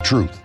truth.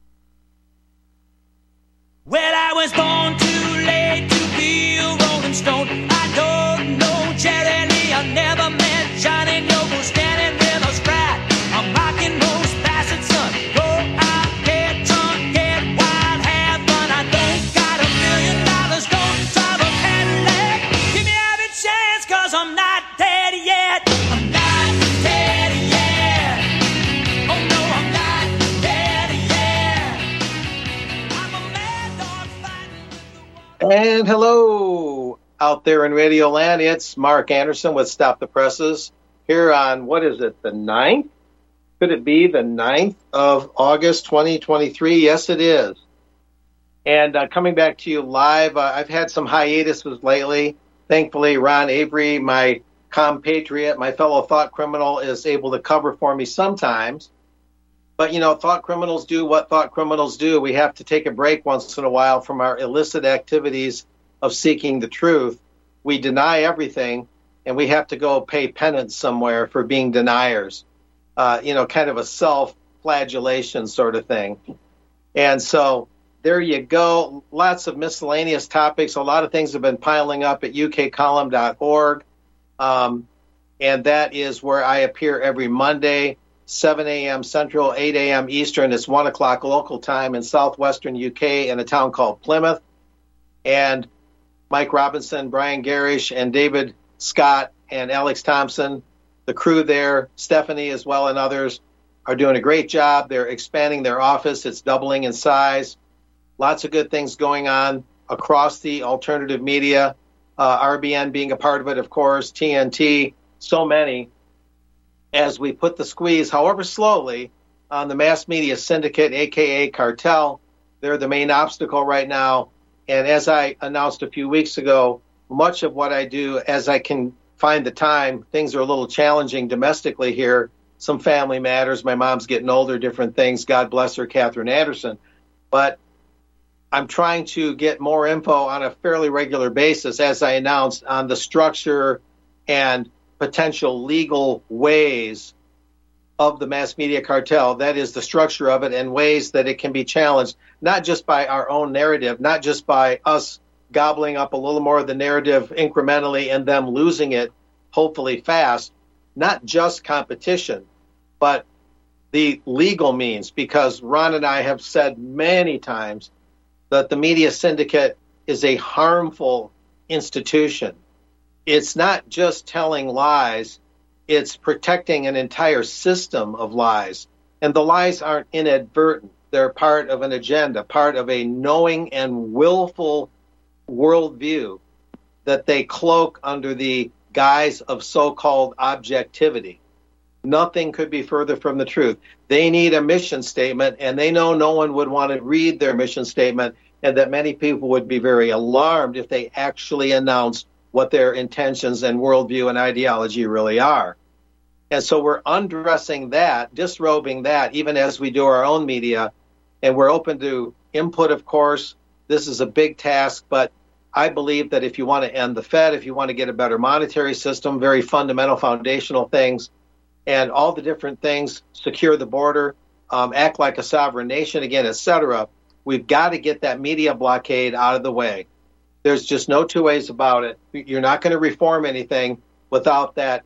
Well, I was born too late to be a Rolling Stone. I don't know Jerry Lee, I never met Johnny Noble. Standing in a stride, I'm rocking those Bassett son. Go out, get drunk, get wild, have fun. I don't got $1 million, don't drive a Cadillac. Give me every chance, cause I'm not dead yet. I'm not dead yet. Oh no, I'm not dead yet. I'm a mad dog fighting with the world. And hello out there in Radio Land. It's Mark Anderson with Stop the Presses here on, what is it, the 9th? Could it be the 9th of August, 2023? Yes, it is. And coming back to you live, I've had some hiatuses lately. Thankfully, Ron Avery, my compatriot, my fellow thought criminal, is able to cover for me sometimes. But, you know, thought criminals do what thought criminals do. We have to take a break once in a while from our illicit activities of seeking the truth. We deny everything, and we have to go pay penance somewhere for being deniers. Kind of a self-flagellation sort of thing. And so there you go. Lots of miscellaneous topics. A lot of things have been piling up at ukcolumn.org. And that is where I appear every Monday, 7 a.m. Central, 8 a.m. Eastern. It's 1 o'clock local time in southwestern UK in a town called Plymouth. And Mike Robinson, Brian Garish, and David Scott and Alex Thompson, the crew there, Stephanie as well, and others are doing a great job. They're expanding their office. It's doubling in size. Lots of good things going on across the alternative media. RBN being a part of it, of course, TNT, so many. As we put the squeeze, however slowly, on the mass media syndicate, a.k.a. cartel. They're the main obstacle right now. And as I announced a few weeks ago, much of what I do, as I can find the time, things are a little challenging domestically here. Some family matters. My mom's getting older, different things. God bless her, Catherine Anderson. But I'm trying to get more info on a fairly regular basis, as I announced, on the structure and potential legal ways of the mass media cartel. That is the structure of it and ways that it can be challenged, not just by our own narrative, not just by us gobbling up a little more of the narrative incrementally and them losing it, hopefully fast, not just competition, but the legal means, because Ron and I have said many times that the media syndicate is a harmful institution. It's not just telling lies, it's protecting an entire system of lies. And the lies aren't inadvertent. They're part of an agenda, part of a knowing and willful worldview that they cloak under the guise of so-called objectivity. Nothing could be further from the truth. They need a mission statement, and they know no one would want to read their mission statement, and that many people would be very alarmed if they actually announced what their intentions and worldview and ideology really are. And so we're undressing that, disrobing that, even as we do our own media, and we're open to input, of course. This is a big task, but I believe that if you want to end the Fed, if you want to get a better monetary system, very fundamental, foundational things, and all the different things, secure the border, act like a sovereign nation again, etc., we've got to get that media blockade out of the way. There's just no two ways about it. You're not going to reform anything without that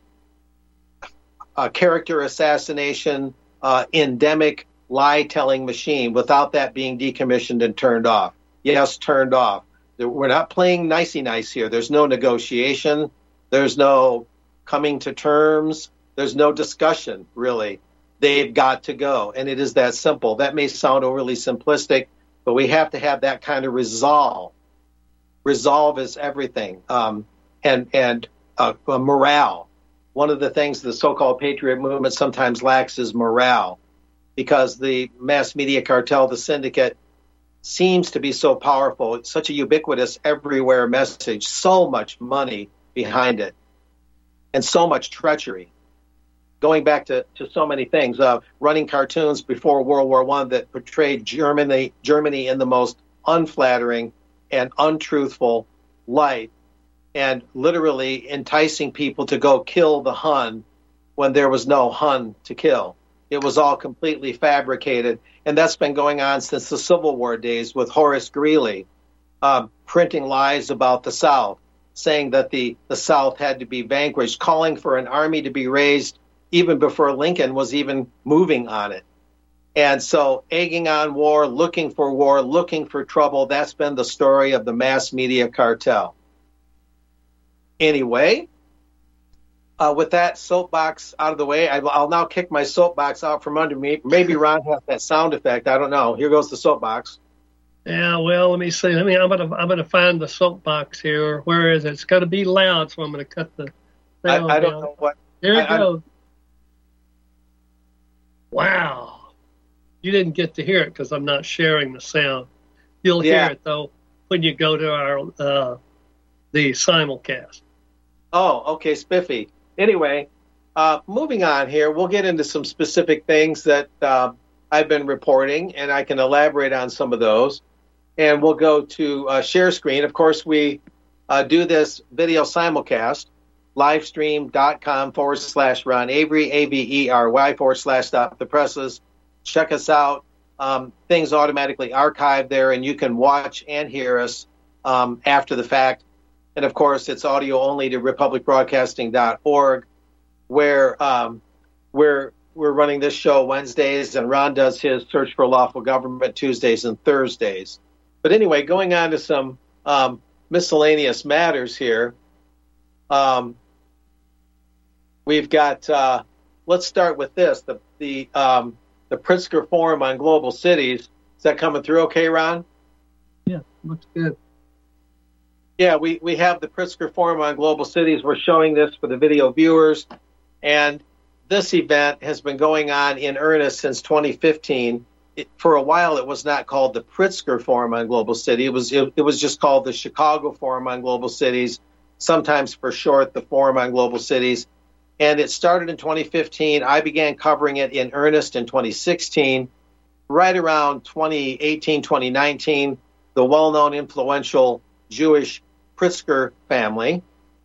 character assassination, endemic lie-telling machine, without that being decommissioned and turned off. Yes, turned off. We're not playing nicey-nice here. There's no negotiation. There's no coming to terms. There's no discussion, really. They've got to go, and it is that simple. That may sound overly simplistic, but we have to have that kind of resolve. Resolve is everything, and morale. One of the things the so-called patriot movement sometimes lacks is morale, because the mass media cartel, the syndicate, seems to be so powerful. It's such a ubiquitous, everywhere message, so much money behind it, and so much treachery. Going back to so many things, running cartoons before World War I that portrayed Germany in the most unflattering and untruthful light, and literally enticing people to go kill the Hun when there was no Hun to kill. it was all completely fabricated. And that's been going on since the Civil War days with Horace Greeley, printing lies about the South, saying that the South had to be vanquished, calling for an army to be raised even before Lincoln was even moving on it. And so egging on war, looking for trouble, that's been the story of the mass media cartel. Anyway, with that soapbox out of the way, I'll now kick my soapbox out from under me. Maybe Ron has that sound effect. I don't know. Here goes the soapbox. Yeah, well, let me see. I'm gonna find the soapbox here. Where is it? It's got to be loud, so I'm gonna cut the sound I don't down. know what. Here it goes. Wow. You didn't get to hear it because I'm not sharing the sound. You'll hear it, though, when you go to our the simulcast. Oh, okay, spiffy. Anyway, moving on here, we'll get into some specific things that I've been reporting, and I can elaborate on some of those. And we'll go to share screen. Of course, we do this video simulcast, livestream.com/Ron Avery, AVERY / the presses. Check us out. Things automatically archived there, and you can watch and hear us after the fact. And, of course, it's audio only to republicbroadcasting.org, where we're running this show Wednesdays, and Ron does his Search for Lawful Government Tuesdays and Thursdays. But anyway, going on to some miscellaneous matters here. We've got, let's start with this, the Pritzker Forum on Global Cities. Is that coming through okay, Ron? Yeah, looks good. Yeah, we have the Pritzker Forum on Global Cities. We're showing this for the video viewers. And this event has been going on in earnest since 2015. For a while, it was not called the Pritzker Forum on Global City. It was just called the Chicago Forum on Global Cities, sometimes for short, the Forum on Global Cities. And it started in 2015. I began covering it in earnest in 2016. Right around 2018, 2019, the well-known influential Jewish Pritzker family,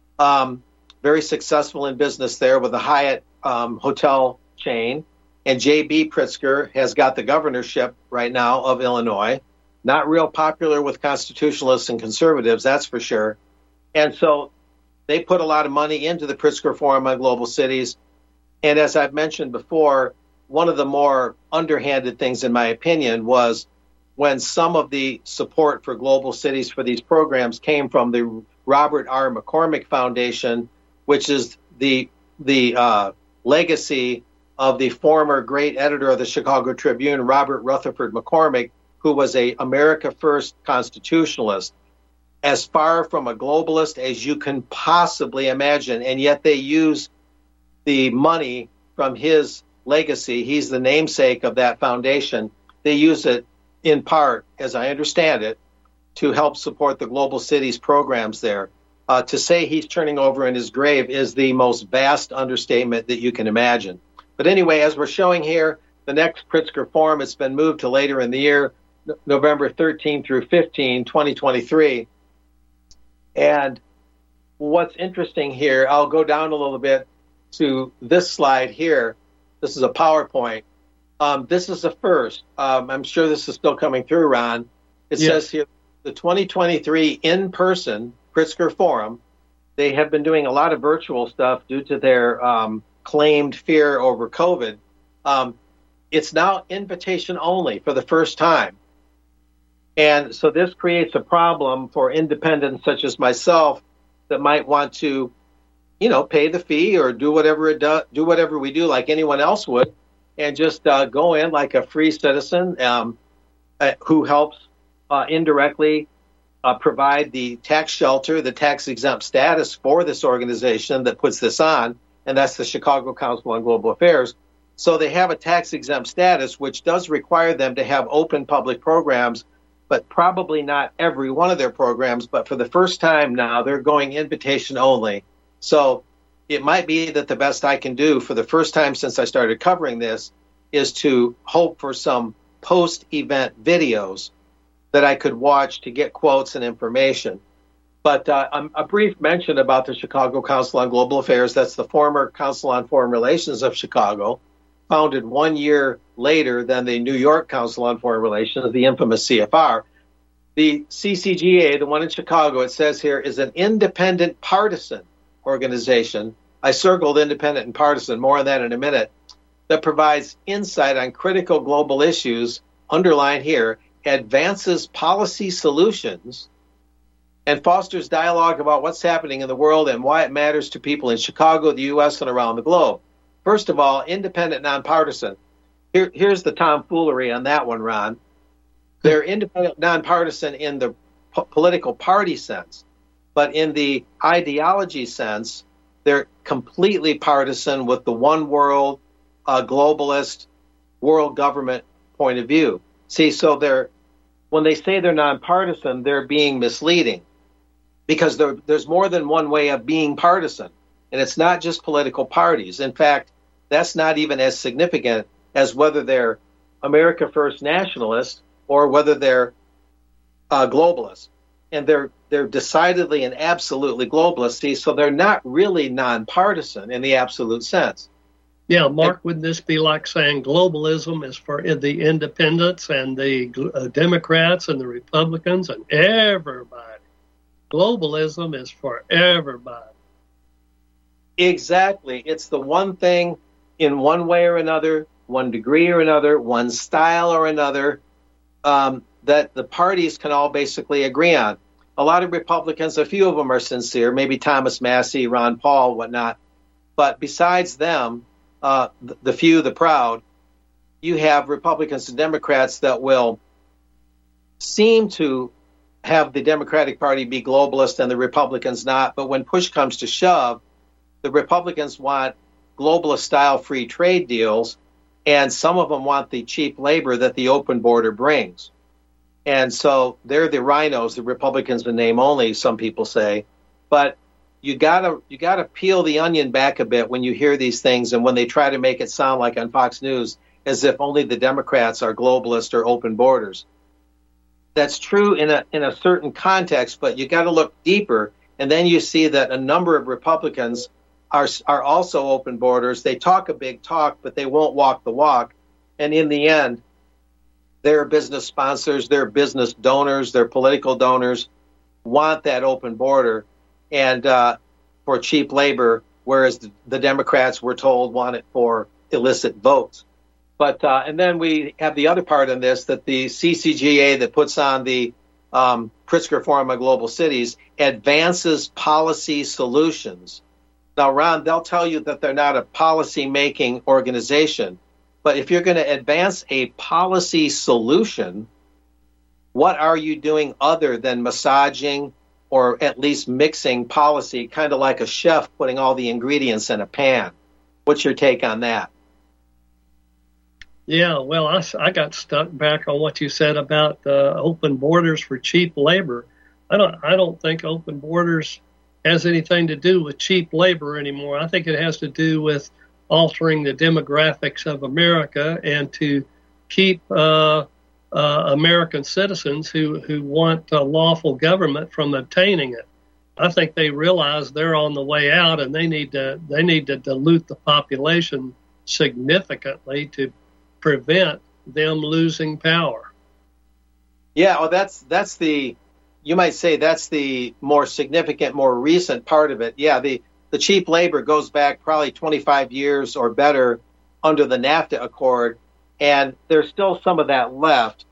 very successful in business there with the Hyatt hotel chain. And J.B. Pritzker has got the governorship right now of Illinois. Not real popular with constitutionalists and conservatives, that's for sure. And so they put a lot of money into the Pritzker Forum on Global Cities. And as I've mentioned before, one of the more underhanded things, in my opinion, was when some of the support for global cities for these programs came from the Robert R. McCormick Foundation, which is the legacy of the former great editor of the Chicago Tribune, Robert Rutherford McCormick, who was a America First constitutionalist, as far from a globalist as you can possibly imagine. And yet they use the money from his legacy. He's the namesake of that foundation. They use it in part, as I understand it, to help support the global cities programs there. To say he's turning over in his grave is the most vast understatement that you can imagine. But anyway, as we're showing here, the next Pritzker Forum, it's been moved to later in the year, November 13 through 15, 2023. And what's interesting here, I'll go down a little bit to this slide here. This is a PowerPoint. This is the first. I'm sure this is still coming through, Ron. It says here, the 2023 in-person Pritzker Forum. They have been doing a lot of virtual stuff due to their claimed fear over COVID. It's now invitation only for the first time. And so this creates a problem for independents such as myself that might want to, pay the fee or do whatever we do like anyone else would, and just go in like a free citizen who helps indirectly provide the tax shelter, the tax exempt status for this organization that puts this on, and that's the Chicago Council on Global Affairs. So they have a tax exempt status, which does require them to have open public programs, but probably not every one of their programs. But for the first time now, they're going invitation only. So it might be that the best I can do for the first time since I started covering this is to hope for some post-event videos that I could watch to get quotes and information. But a brief mention about the Chicago Council on Global Affairs. That's the former Council on Foreign Relations of Chicago. founded 1 year later than the New York Council on Foreign Relations, the infamous CFR. The CCGA, the one in Chicago, it says here, is an independent partisan organization. I circled independent and partisan, more on that in a minute, that provides insight on critical global issues, underlined here, advances policy solutions, and fosters dialogue about what's happening in the world and why it matters to people in Chicago, the U.S., and around the globe. First of all, independent, nonpartisan. Here's the tomfoolery on that one, Ron. They're independent, nonpartisan in the political party sense, but in the ideology sense, they're completely partisan with the one world, globalist, world government point of view. See, so when they say they're nonpartisan, they're being misleading because there's more than one way of being partisan, and it's not just political parties. In fact, that's not even as significant as whether they're America First nationalists or whether they're globalists. And they're decidedly and absolutely globalist. See, so they're not really nonpartisan in the absolute sense. Yeah, Mark, wouldn't this be like saying globalism is for the independents and the Democrats and the Republicans and everybody? Globalism is for everybody. Exactly. It's the one thing in one way or another, one degree or another, one style or another, that the parties can all basically agree on. A lot of Republicans, a few of them are sincere, maybe Thomas Massey, Ron Paul, whatnot. But besides them, the few, the proud, you have Republicans and Democrats that will seem to have the Democratic Party be globalist and the Republicans not. But when push comes to shove, the Republicans want globalist-style free trade deals, and some of them want the cheap labor that the open border brings. And so they're the rhinos, the Republicans in name only, some people say. But you gotta peel the onion back a bit when you hear these things and when they try to make it sound like on Fox News as if only the Democrats are globalist or open borders. That's true in a certain context, but you got to look deeper, and then you see that a number of Republicans are also open borders. They talk a big talk, but they won't walk the walk. And in the end, their business sponsors, their business donors, their political donors want that open border and for cheap labor, whereas the Democrats, we're told, want it for illicit votes. But and then we have the other part in this, that the CCGA that puts on the Pritzker Forum on Global Cities advances policy solutions. Now, Ron, they'll tell you that they're not a policy-making organization, but if you're going to advance a policy solution, what are you doing other than massaging or at least mixing policy, kind of like a chef putting all the ingredients in a pan? What's your take on that? Yeah, well, I got stuck back on what you said about open borders for cheap labor. I don't think open borders has anything to do with cheap labor anymore. I think it has to do with altering the demographics of America and to keep American citizens who want lawful government from obtaining it. I think they realize they're on the way out, and they need to dilute the population significantly to prevent them losing power. Yeah, well, that's the, you might say that's the more significant, more recent part of it. Yeah, the cheap labor goes back probably 25 years or better under the NAFTA Accord, and there's still some of that left.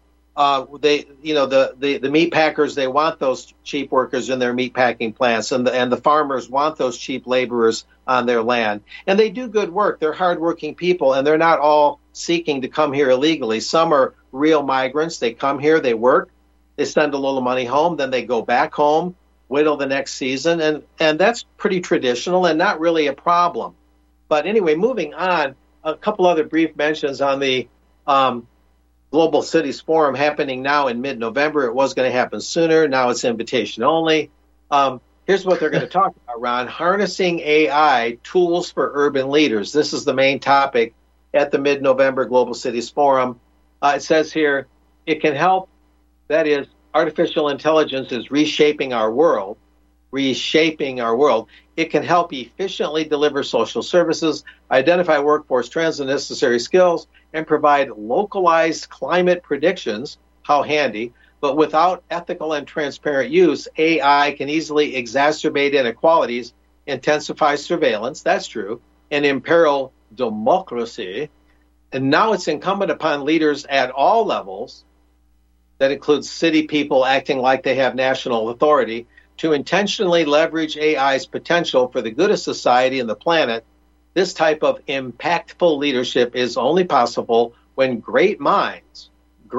The meat packers, they want those cheap workers in their meat packing plants, and the farmers want those cheap laborers on their land. And they do good work. They're hardworking people, and they're not all seeking to come here illegally. Some are real migrants. They come here, they work, they send a little money home, then they go back home, wait till the next season, and that's pretty traditional and not really a problem. But anyway, moving on, a couple other brief mentions on the Global Cities Forum happening now in mid-November. It was going to happen sooner. Now it's invitation only. Here's what they're going to talk about, Ron. Harnessing AI, tools for urban leaders. This is the main topic at the mid-November Global Cities Forum. It says here, it can help, that is, artificial intelligence is reshaping our world. It It can help efficiently deliver social services, identify workforce trends and necessary skills, and provide localized climate predictions. How handy. But without ethical and transparent use, AI can easily exacerbate inequalities, intensify surveillance, that's true, and imperil democracy. And now it's incumbent upon leaders at all levels, that includes city people acting like they have national authority, to intentionally leverage AI's potential for the good of society and the planet. This type of impactful leadership is only possible when great minds,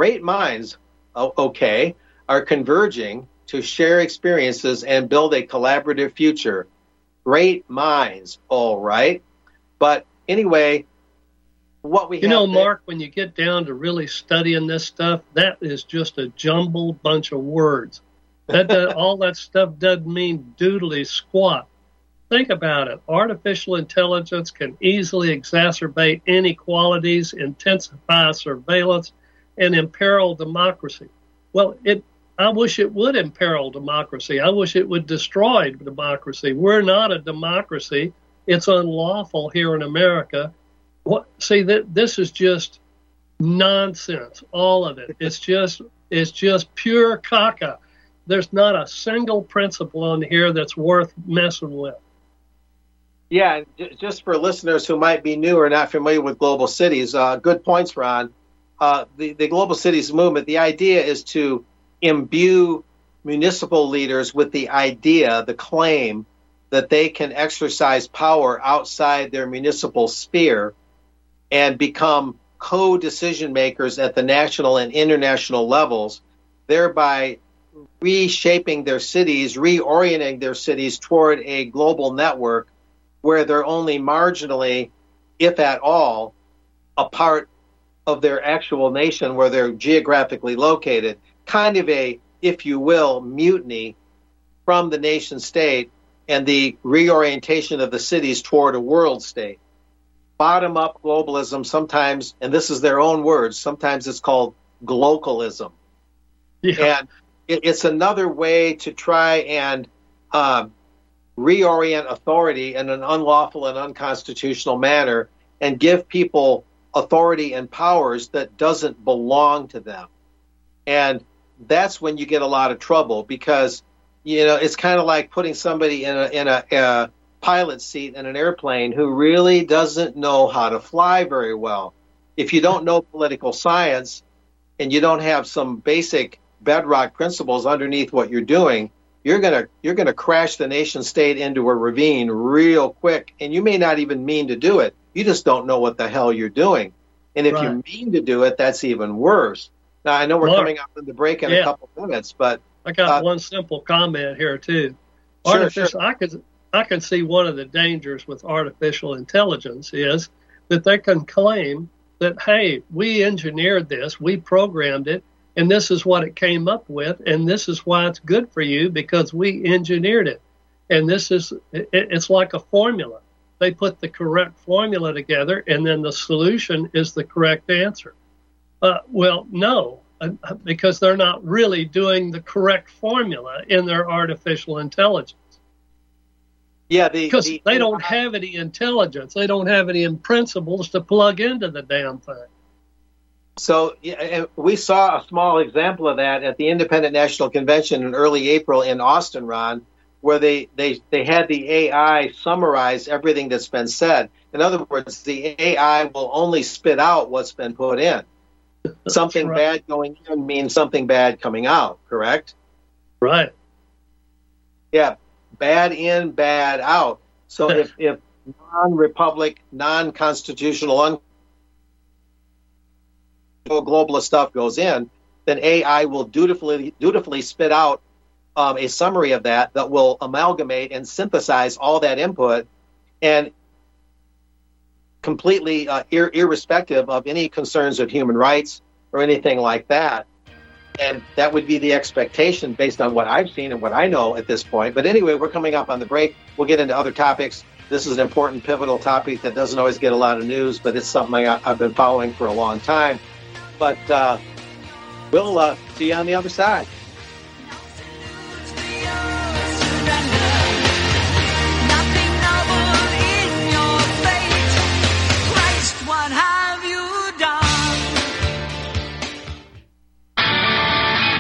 are converging to share experiences and build a collaborative future. Great minds, all right. But anyway, what we have Mark, when you get down to really studying this stuff, that is just a jumbled bunch of words. All that stuff doesn't mean doodly squat. Think about it. Artificial intelligence can easily exacerbate inequalities, intensify surveillance, and imperil democracy. Well, I wish it would imperil democracy. I wish it would destroy democracy. We're not a democracy. It's unlawful here in America. This is just nonsense, all of it. It's just pure caca. There's not a single principle on here that's worth messing with. Yeah, just for listeners who might be new or not familiar with global cities, good points, Ron. The global cities movement, the idea is to imbue municipal leaders with the claim that they can exercise power outside their municipal sphere and become co-decision makers at the national and international levels, thereby reshaping their cities, reorienting their cities toward a global network where they're only marginally, if at all, a part of their actual nation where they're geographically located. Kind of a, if you will, mutiny from the nation state and the reorientation of the cities toward a world state. Bottom-up globalism sometimes, and this is their own words, sometimes it's called glocalism. Yeah. And it's another way to try and reorient authority in an unlawful and unconstitutional manner and give people authority and powers that doesn't belong to them. And that's when you get a lot of trouble because, it's kind of like putting somebody in a pilot seat in an airplane who really doesn't know how to fly very well. If you don't know political science and you don't have some basic bedrock principles underneath what you're doing, you're gonna crash the nation state into a ravine real quick, and you may not even mean to do it. You just don't know what the hell you're doing. And if you mean to do it, that's even worse. Now, I know we're coming up in the break in a couple minutes, but I got one simple comment here too. Sure. I can see one of the dangers with artificial intelligence is that they can claim that, hey, we engineered this, we programmed it, and this is what it came up with, and this is why it's good for you because we engineered it. And it's like a formula. They put the correct formula together, and then the solution is the correct answer. Well, no, because they're not really doing the correct formula in their artificial intelligence. Yeah, because they don't have any intelligence. They don't have any principles to plug into the damn thing. So we saw a small example of that at the Independent National Convention in early April in Austin, Ron, where they had the AI summarize everything that's been said. In other words, the AI will only spit out what's been put in. Something bad going in means something bad coming out, correct? Right. Yeah, bad in, bad out. So if non-republic, non-constitutional, globalist stuff goes in, then AI will dutifully spit out a summary of that will amalgamate and synthesize all that input, and completely irrespective of any concerns of human rights or anything like that. And that would be the expectation based on what I've seen and what I know at this point. But anyway, we're coming up on the break. We'll get into other topics. This is an important, pivotal topic that doesn't always get a lot of news, but it's something I've been following for a long time. But we'll see you on the other side. Nothing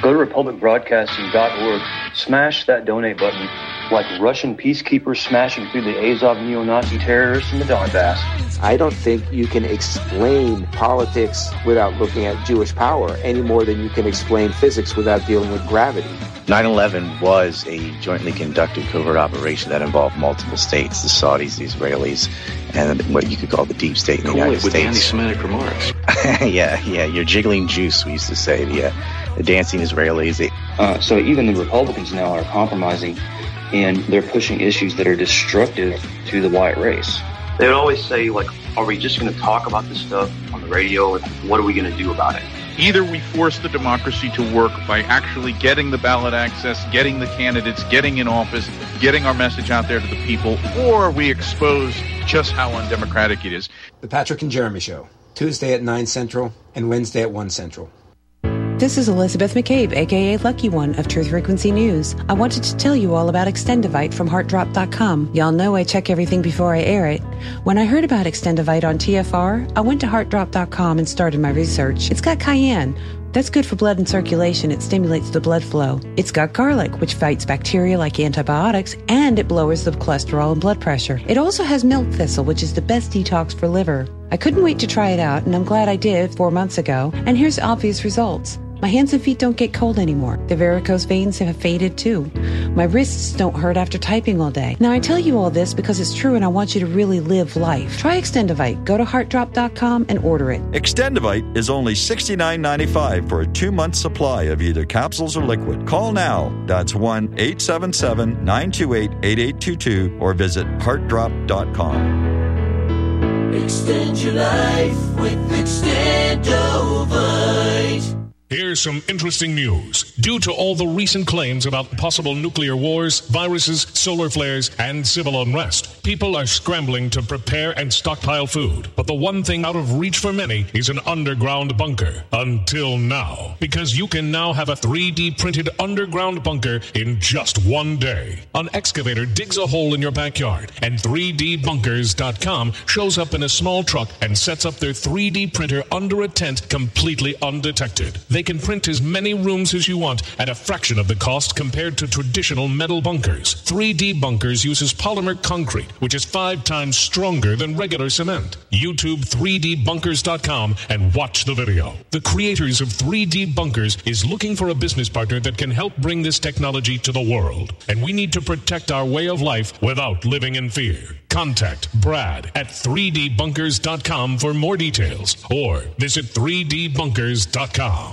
Go to republicbroadcasting.org, smash that donate button like Russian peacekeepers smashing through the Azov neo-Nazi terrorists in the Donbass. I don't think you can explain politics without looking at Jewish power any more than you can explain physics without dealing with gravity. 9/11 was a jointly conducted covert operation that involved multiple states, the Saudis, the Israelis, and what you could call the deep state in the United States. With anti-Semitic remarks. yeah, you're jiggling juice, we used to say, the dancing Israelis. So even the Republicans now are compromising, and they're pushing issues that are destructive to the white race. They would always say, like, are we just going to talk about this stuff on the radio, and what are we going to do about it? Either we force the democracy to work by actually getting the ballot access, getting the candidates, getting in office, getting our message out there to the people, or we expose just how undemocratic it is. The Patrick and Jeremy Show, Tuesday at 9 Central and Wednesday at 1 Central. This is Elizabeth McCabe, a.k.a. Lucky One of Truth Frequency News. I wanted to tell you all about Extendivite from HeartDrop.com. Y'all know I check everything before I air it. When I heard about Extendivite on TFR, I went to HeartDrop.com and started my research. It's got cayenne. That's good for blood and circulation. It stimulates the blood flow. It's got garlic, which fights bacteria like antibiotics, and it lowers the cholesterol and blood pressure. It also has milk thistle, which is the best detox for liver. I couldn't wait to try it out, and I'm glad I did 4 months ago. And here's obvious results. My hands and feet don't get cold anymore. The varicose veins have faded too. My wrists don't hurt after typing all day. Now I tell you all this because it's true and I want you to really live life. Try Extendivite. Go to HeartDrop.com and order it. Extendivite is only $69.95 for a 2-month supply of either capsules or liquid. Call now. That's 1-877-928-8822 or visit HeartDrop.com. Extend your life with Extendovite. Here's some interesting news. Due to all the recent claims about possible nuclear wars, viruses, solar flares, and civil unrest, people are scrambling to prepare and stockpile food. But the one thing out of reach for many is an underground bunker. Until now. Because you can now have a 3D printed underground bunker in just one day. An excavator digs a hole in your backyard, and 3dbunkers.com shows up in a small truck and sets up their 3D printer under a tent completely undetected. They can print as many rooms as you want at a fraction of the cost compared to traditional metal bunkers. 3D Bunkers uses polymer concrete, which is 5 times stronger than regular cement. YouTube 3dbunkers.com and watch the video. The creators of 3D Bunkers is looking for a business partner that can help bring this technology to the world. And we need to protect our way of life without living in fear. Contact Brad at 3dbunkers.com for more details or visit 3dbunkers.com.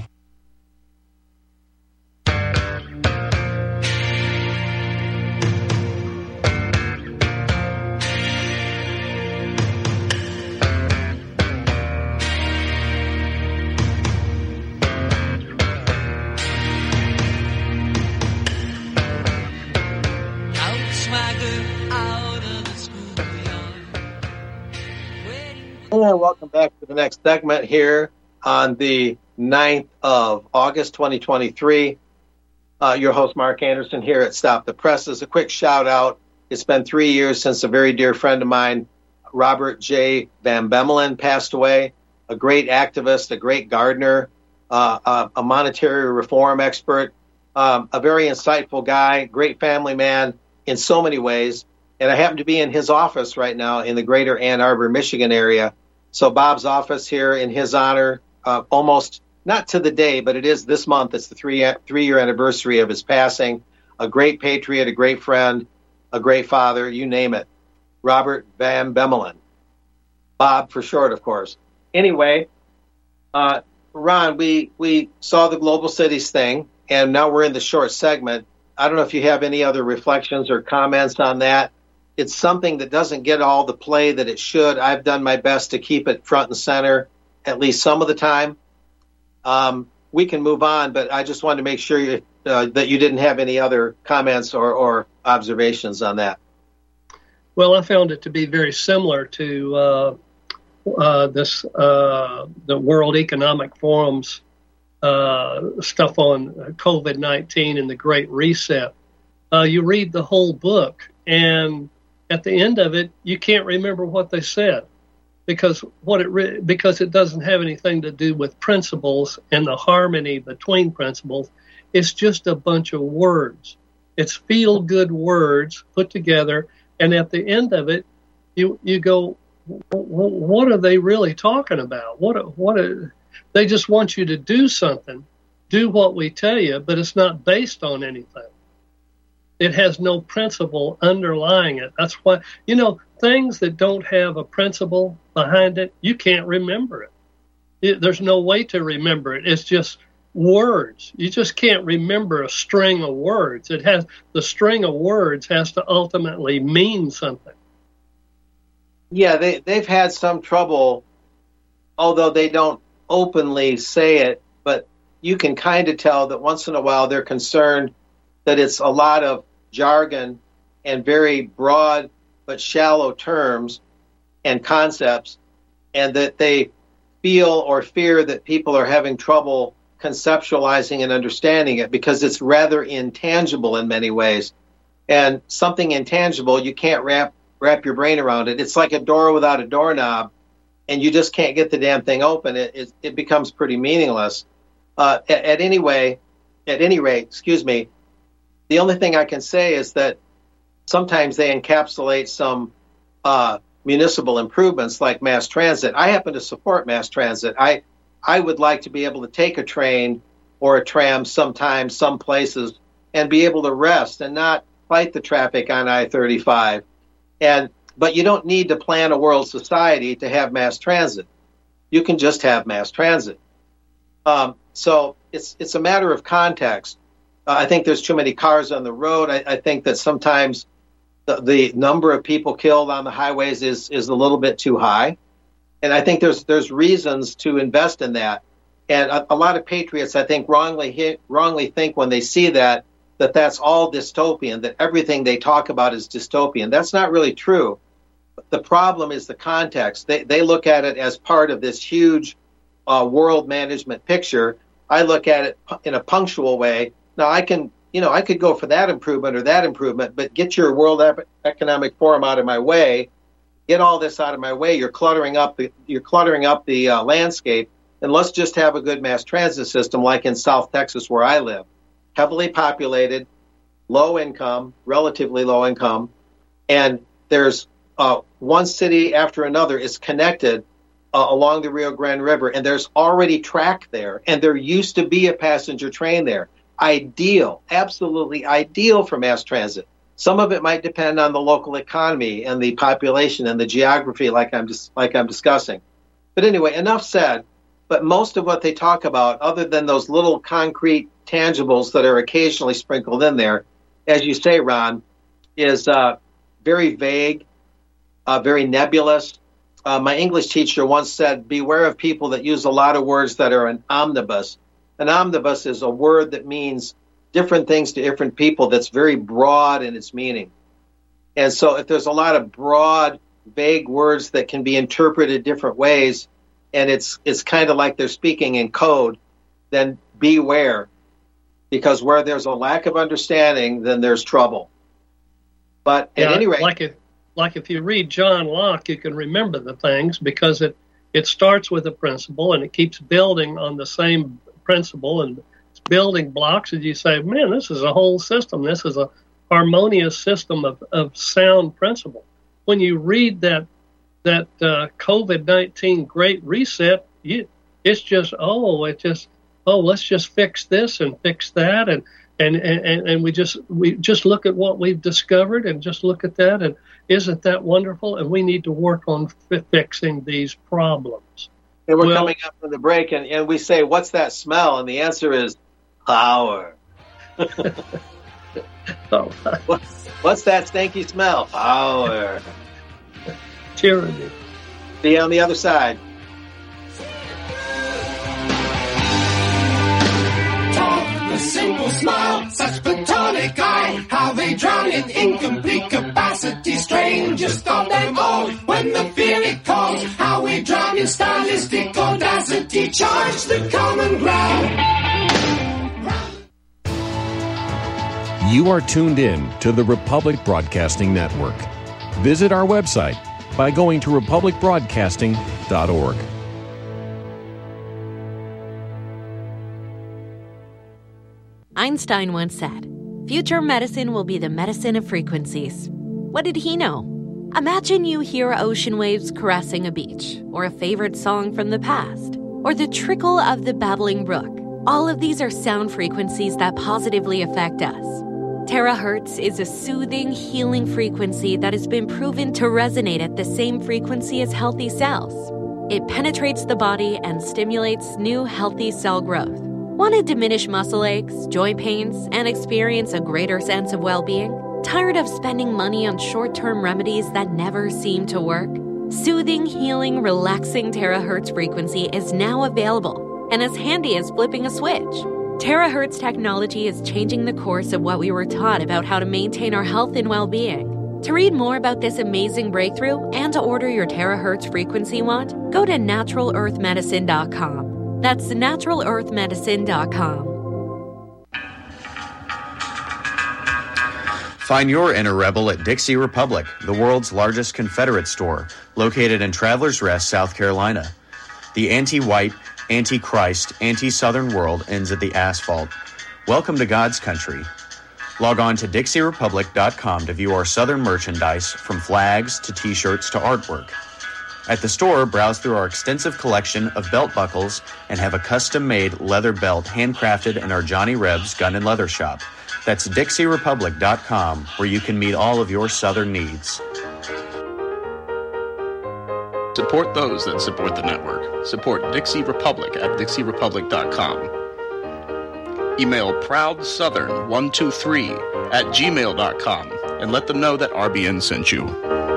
And welcome back to the next segment here on the 9th of August, 2023. Your host, Mark Anderson, here at Stop the Presses. A quick shout out. It's been 3 years since a very dear friend of mine, Robert J. Van Bemmelen, passed away. A great activist, a great gardener, a monetary reform expert, a very insightful guy, great family man in so many ways. And I happen to be in his office right now in the greater Ann Arbor, Michigan area. So Bob's office here in his honor, almost not to the day, but it is this month. It's the three-year anniversary of his passing. A great patriot, a great friend, a great father, you name it. Robert Van Bemmelen. Bob for short, of course. Anyway, Ron, we saw the Global Cities thing, and now we're in the short segment. I don't know if you have any other reflections or comments on that. It's something that doesn't get all the play that it should. I've done my best to keep it front and center at least some of the time. We can move on, but I just wanted to make sure that you didn't have any other comments or observations on that. Well, I found it to be very similar to the World Economic Forum's stuff on COVID-19 and the Great Reset. You read the whole book, and at the end of it, you can't remember what they said. because because it doesn't have anything to do with principles and the harmony between principles. It's just a bunch of words. It's feel-good words put together, and at the end of it, you go, what are they really talking about? They just want you to do something, do what we tell you, but it's not based on anything. It has no principle underlying it. That's why, things that don't have a principle behind it, you can't remember it. There's no way to remember it. It's just words. You just can't remember a string of words. The string of words has to ultimately mean something. Yeah, they've had some trouble, although they don't openly say it, but you can kind of tell that once in a while they're concerned that it's a lot of jargon and very broad but shallow terms and concepts, and that they feel or fear that people are having trouble conceptualizing and understanding it because it's rather intangible in many ways. And something intangible, you can't wrap your brain around it. It's like a door without a doorknob, and you just can't get the damn thing open. It becomes pretty meaningless. At any rate, the only thing I can say is that sometimes they encapsulate some municipal improvements like mass transit. I happen to support mass transit. I would like to be able to take a train or a tram sometimes, some places, and be able to rest and not fight the traffic on I-35. But you don't need to plan a world society to have mass transit. You can just have mass transit. So it's a matter of context. I think there's too many cars on the road. I think that sometimes the number of people killed on the highways is a little bit too high. And I think there's reasons to invest in that. And a lot of patriots, I think, wrongly think when they see that that's all dystopian, that everything they talk about is dystopian. That's not really true. The problem is the context. They look at it as part of this huge world management picture. I look at it in a punctual way. Now, I could go for that improvement or that improvement, but get your World Economic Forum out of my way. Get all this out of my way. You're cluttering up the landscape, and let's just have a good mass transit system like in South Texas where I live. Heavily populated, low income, relatively low income, and there's one city after another is connected along the Rio Grande River, and there's already track there, and there used to be a passenger train there. Ideal, absolutely ideal for mass transit. Some of it might depend on the local economy and the population and the geography, like I'm discussing. But anyway, enough said. But most of what they talk about, other than those little concrete tangibles that are occasionally sprinkled in there, as you say, Ron, is very vague, very nebulous. My English teacher once said, beware of people that use a lot of words that are an omnibus. An omnibus is a word that means different things to different people that's very broad in its meaning. And so if there's a lot of broad, vague words that can be interpreted different ways, and it's kind of like they're speaking in code, then beware. Because where there's a lack of understanding, then there's trouble. But at any rate... Like if you read John Locke, you can remember the things because it starts with a principle and it keeps building on the same principle and it's building blocks, and you say, man, this is a whole system. This is a harmonious system of sound principle. When you read that COVID-19 Great Reset, let's just fix this and fix that, and we just look at what we've discovered and just look at that, and isn't that wonderful? And we need to work on fixing these problems. And we're coming up from the break, and we say, what's that smell? And the answer is power. What's that stanky smell? Power. Tyranny. See you on the other side. A simple smile, such platonic eye, how they drown in incomplete capacity, strangers of them all, when the fear it calls, how we drown in stylistic audacity, charge the common ground. You are tuned in to the Republic Broadcasting Network. Visit our website, by going to republicbroadcasting.org. Einstein once said, "Future medicine will be the medicine of frequencies." What did he know? Imagine you hear ocean waves caressing a beach, or a favorite song from the past, or the trickle of the babbling brook. All of these are sound frequencies that positively affect us. Terahertz is a soothing, healing frequency that has been proven to resonate at the same frequency as healthy cells. It penetrates the body and stimulates new, healthy cell growth. Want to diminish muscle aches, joint pains, and experience a greater sense of well-being? Tired of spending money on short-term remedies that never seem to work? Soothing, healing, relaxing terahertz frequency is now available and as handy as flipping a switch. Terahertz technology is changing the course of what we were taught about how to maintain our health and well-being. To read more about this amazing breakthrough and to order your terahertz frequency wand, go to NaturalEarthMedicine.com. That's NaturalEarthMedicine.com. Find your inner rebel at Dixie Republic, the world's largest Confederate store, located in Travelers Rest, South Carolina. The anti-white, anti-Christ, anti-Southern world ends at the asphalt. Welcome to God's country. Log on to DixieRepublic.com to view our Southern merchandise, from flags to t-shirts to artwork. At the store, browse through our extensive collection of belt buckles and have a custom-made leather belt handcrafted in our Johnny Reb's Gun and Leather Shop. That's DixieRepublic.com, where you can meet all of your Southern needs. Support those that support the network. Support Dixie Republic at DixieRepublic.com. Email ProudSouthern123@gmail.com and let them know that RBN sent you.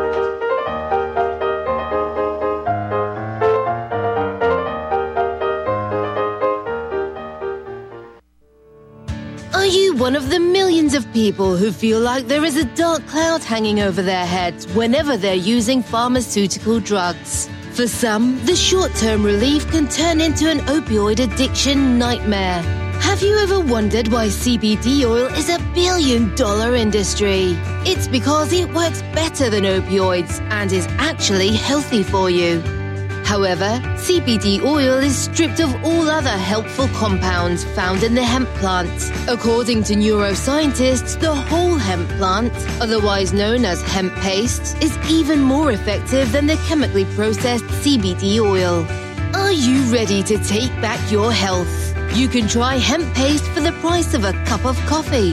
Are you one of the millions of people who feel like there is a dark cloud hanging over their heads whenever they're using pharmaceutical drugs? For some, the short-term relief can turn into an opioid addiction nightmare. Have you ever wondered why CBD oil is a billion-dollar industry? It's because it works better than opioids and is actually healthy for you. However, CBD oil is stripped of all other helpful compounds found in the hemp plant. According to neuroscientists, the whole hemp plant, otherwise known as hemp paste, is even more effective than the chemically processed CBD oil. Are you ready to take back your health? You can try hemp paste for the price of a cup of coffee.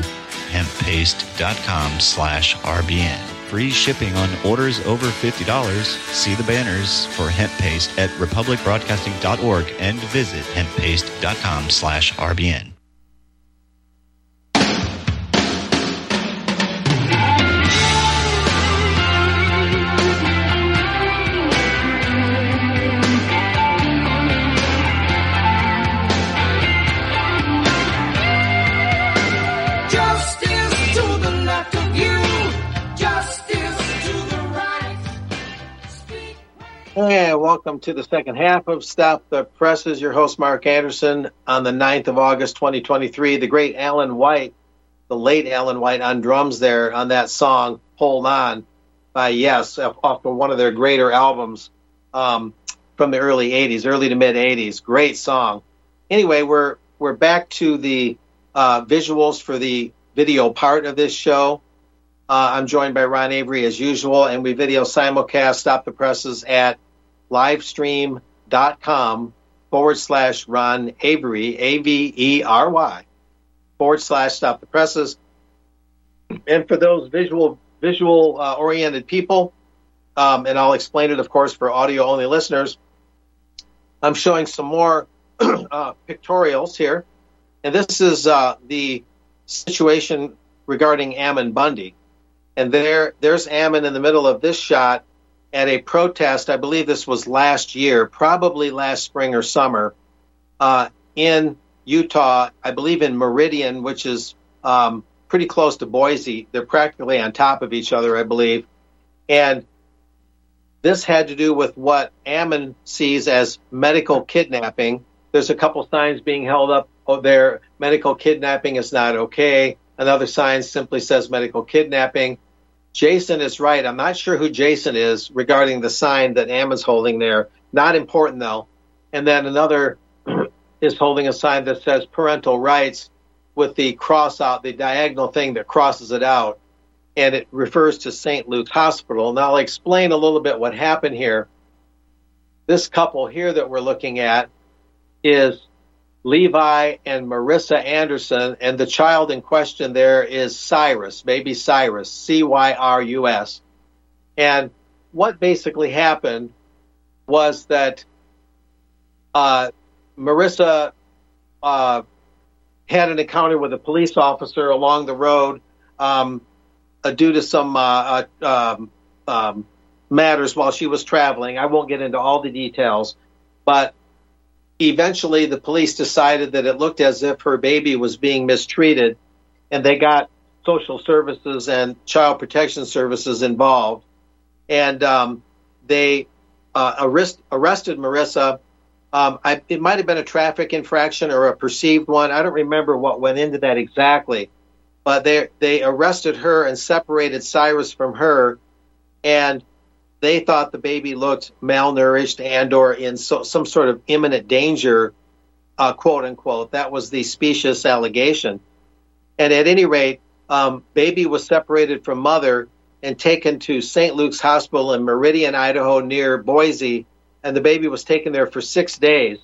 Hemppaste.com/RBN. Free shipping on orders over $50. See the banners for hemp paste at republicbroadcasting.org and visit hemppaste.com/RBN. And welcome to the second half of Stop the Presses. Your host, Mark Anderson, on the 9th of August, 2023. The great Alan White, the late Alan White on drums there on that song, Hold On, by Yes, off of one of their greater albums from the early 80s, early to mid-80s. Great song. Anyway, we're back to the visuals for the video part of this show. I'm joined by Ron Avery as usual, and we video simulcast Stop the Presses at livestream.com/Ron Avery, AVERY, /Stop the Presses. And for those visual oriented people, and I'll explain it, of course, for audio only listeners, I'm showing some more pictorials here. And this is the situation regarding Ammon Bundy. And there's Ammon in the middle of this shot at a protest. I believe this was last year, probably last spring or summer, in Utah, I believe in Meridian, which is pretty close to Boise. They're practically on top of each other, I believe. And this had to do with what Ammon sees as medical kidnapping. There's a couple signs being held up there. Medical kidnapping is not okay. Another sign simply says medical kidnapping. Jason is right. I'm not sure who Jason is regarding the sign that Ammon's holding there. Not important, though. And then another is holding a sign that says parental rights with the cross out, the diagonal thing that crosses it out. And it refers to St. Luke's Hospital. Now, I'll explain a little bit what happened here. This couple here that we're looking at is Levi and Marissa Anderson, and the child in question there is Cyrus, baby Cyrus, Cyrus. And what basically happened was that Marissa had an encounter with a police officer along the road due to some matters while she was traveling. I won't get into all the details, but eventually the police decided that it looked as if her baby was being mistreated, and they got social services and child protection services involved. And they arrested Marissa. It might have been a traffic infraction or a perceived one. I don't remember what went into that exactly. But they arrested her and separated Cyrus from her, and they thought the baby looked malnourished and or in some sort of imminent danger, quote unquote. That was the specious allegation. And at any rate, baby was separated from mother and taken to St. Luke's Hospital in Meridian, Idaho, near Boise, and the baby was taken there for 6 days.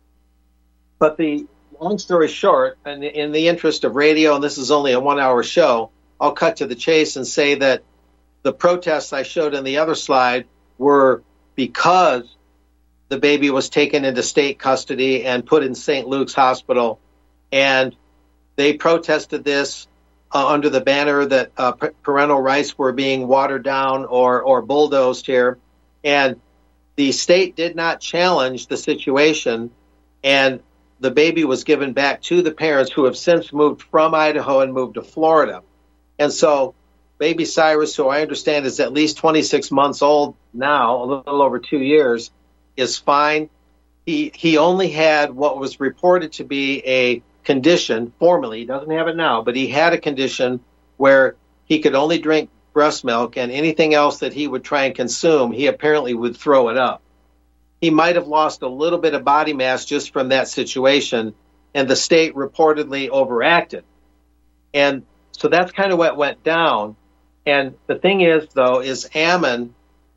But the long story short, and in the interest of radio, and this is only a 1 hour show, I'll cut to the chase and say that the protests I showed in the other slide were because the baby was taken into state custody and put in St. Luke's Hospital. And they protested this under the banner that parental rights were being watered down or bulldozed here. And the state did not challenge the situation, and the baby was given back to the parents, who have since moved from Idaho and moved to Florida. And so baby Cyrus, who I understand is at least 26 months old now, a little over 2 years, is fine. He only had what was reported to be a condition, formerly, he doesn't have it now, but he had a condition where he could only drink breast milk, and anything else that he would try and consume, he apparently would throw it up. He might have lost a little bit of body mass just from that situation, and the state reportedly overacted. And so that's kind of what went down. And the thing is, though, is Ammon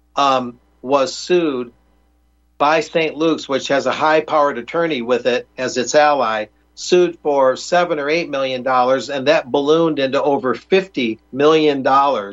was sued by St. Luke's, which has a high-powered attorney with it as its ally, sued for $7 or $8 million, and that ballooned into over $50 million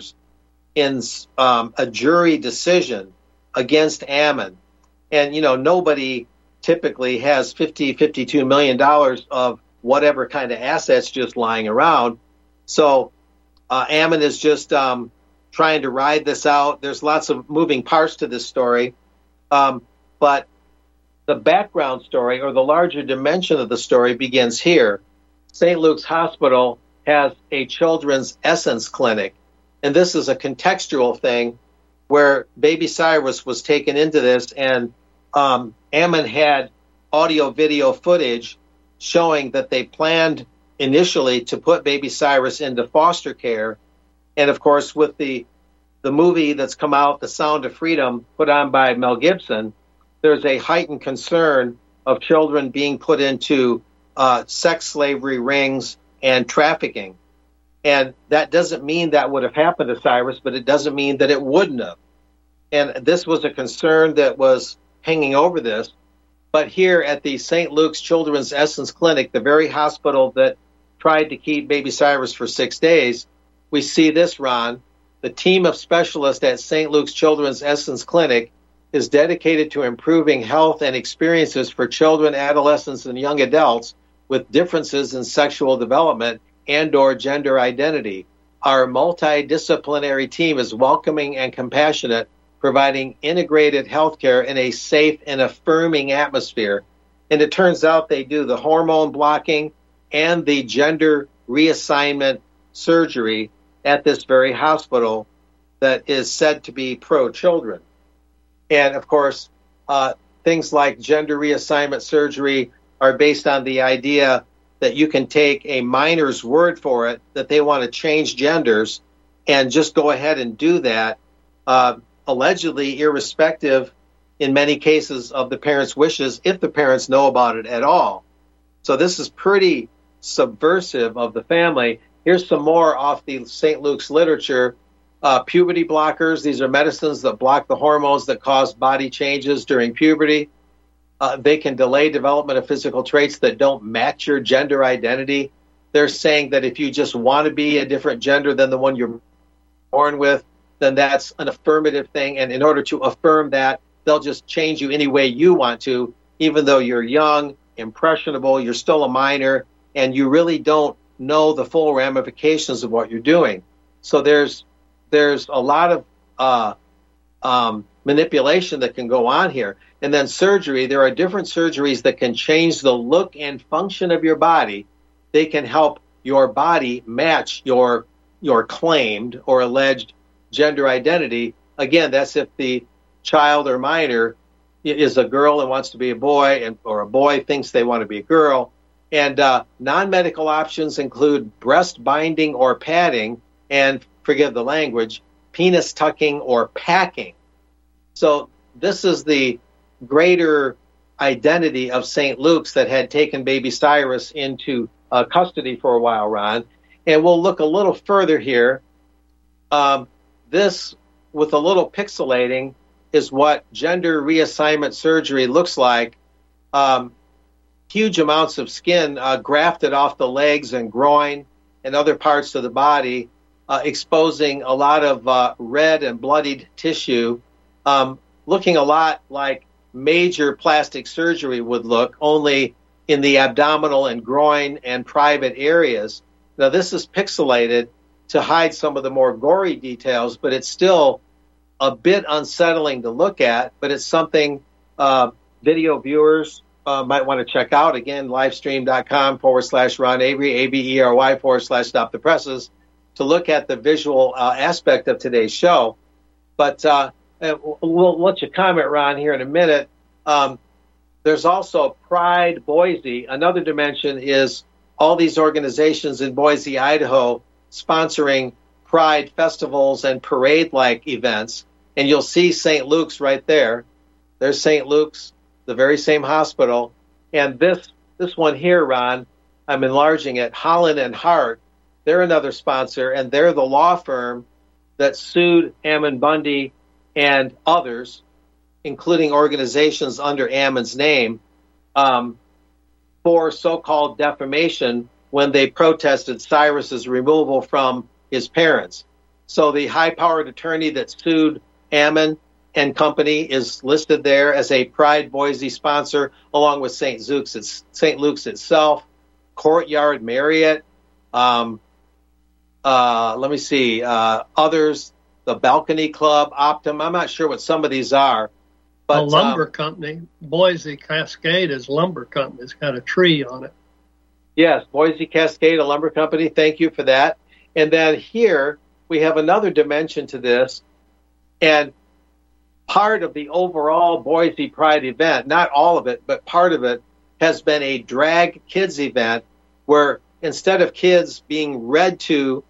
in a jury decision against Ammon. And, you know, nobody typically has $52 million of whatever kind of assets just lying around. So Ammon is just trying to ride this out. There's lots of moving parts to this story. But the background story, or the larger dimension of the story, begins here. St. Luke's Hospital has a children's essence clinic. And this is a contextual thing where baby Cyrus was taken into this, and Ammon had audio-video footage showing that they planned initially to put baby Cyrus into foster care. And, of course, with the movie that's come out, The Sound of Freedom, put on by Mel Gibson, there's a heightened concern of children being put into sex slavery rings and trafficking. And that doesn't mean that would have happened to Cyrus, but it doesn't mean that it wouldn't have. And this was a concern that was hanging over this. But here at the St. Luke's Children's Essence Clinic, the very hospital that tried to keep baby Cyrus for 6 days, we see this, Ron. The team of specialists at St. Luke's Children's Essence Clinic is dedicated to improving health and experiences for children, adolescents, and young adults with differences in sexual development and or gender identity. Our multidisciplinary team is welcoming and compassionate, providing integrated healthcare in a safe and affirming atmosphere. And it turns out they do the hormone blocking and the gender reassignment surgery at this very hospital that is said to be pro-children. And, of course, things like gender reassignment surgery are based on the idea that you can take a minor's word for it, that they want to change genders, and just go ahead and do that, allegedly irrespective, in many cases, of the parents' wishes, if the parents know about it at all. So this is pretty subversive of the family. Here's some more off the St. Luke's literature. Puberty blockers. These are medicines that block the hormones that cause body changes during puberty. They can delay development of physical traits that don't match your gender identity. They're saying that if you just want to be a different gender than the one you're born with, then that's an affirmative thing. And in order to affirm that, they'll just change you any way you want to, even though you're young, impressionable, you're still a minor, and you really don't know the full ramifications of what you're doing. So there's a lot of manipulation that can go on here. And then surgery, there are different surgeries that can change the look and function of your body. They can help your body match your claimed or alleged gender identity. Again, that's if the child or minor is a girl and wants to be a boy, or a boy thinks they want to be a girl. And non-medical options include breast binding or padding, and, forgive the language, penis tucking or packing. So this is the greater identity of St. Luke's that had taken baby Cyrus into custody for a while, Ron. And we'll look a little further here. This, with a little pixelating, is what gender reassignment surgery looks like. Huge amounts of skin grafted off the legs and groin and other parts of the body, exposing a lot of red and bloodied tissue, looking a lot like major plastic surgery would look, only in the abdominal and groin and private areas. Now, this is pixelated to hide some of the more gory details, but it's still a bit unsettling to look at, but it's something video viewers might want to check out. Again, livestream.com/Ron Avery, ABERY /Stop the Presses, to look at the visual aspect of today's show. But we'll let you comment, Ron, here in a minute. There's also Pride Boise. Another dimension is all these organizations in Boise, Idaho, sponsoring Pride festivals and parade-like events. And you'll see St. Luke's right there. There's St. Luke's, the very same hospital. And this one here, Ron, I'm enlarging it, Holland and Hart. They're another sponsor, and they're the law firm that sued Ammon Bundy and others, including organizations under Ammon's name, for so-called defamation when they protested Cyrus's removal from his parents. So the high-powered attorney that sued Ammon and company is listed there as a Pride Boise sponsor, along with St. Luke's itself, Courtyard Marriott, let me see, others, the Balcony Club, Optum. I'm not sure what some of these are. But, a lumber company, Boise Cascade is lumber company. It's got a tree on it. Yes, Boise Cascade, a lumber company. Thank you for that. And then here we have another dimension to this. And part of the overall Boise Pride event, not all of it, but part of it, has been a drag kids event where instead of kids being read to